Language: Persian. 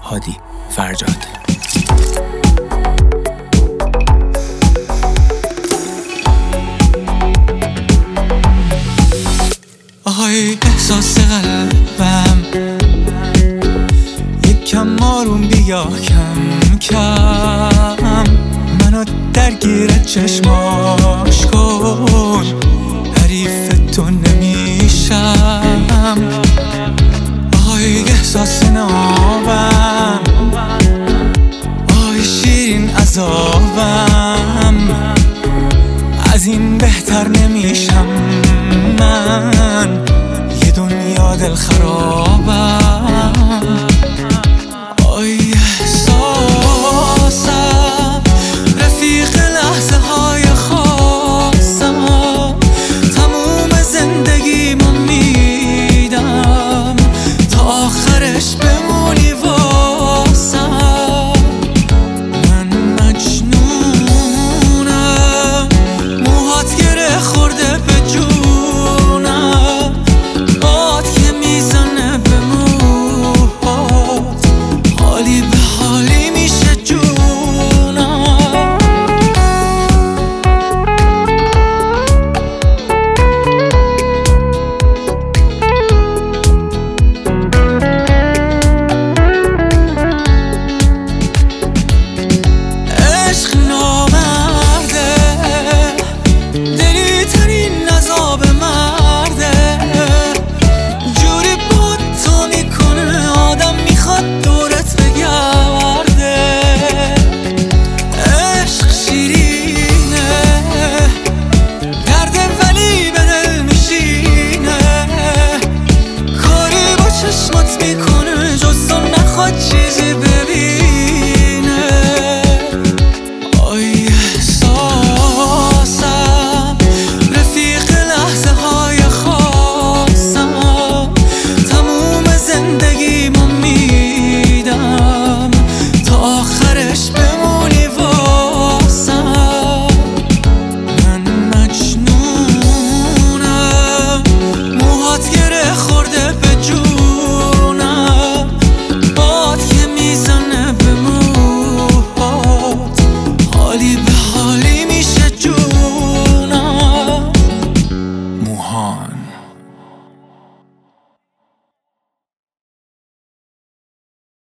هادی فرجاد. آهای احساس قلبم یکم آروم بیا کم کم، منو درگیر چشماش کن، حریف تو نمیشم. آهای احساس نابم، آهای شیرین عذابم، از این بهتر نمیشم من، یه دنیا دل خرابم.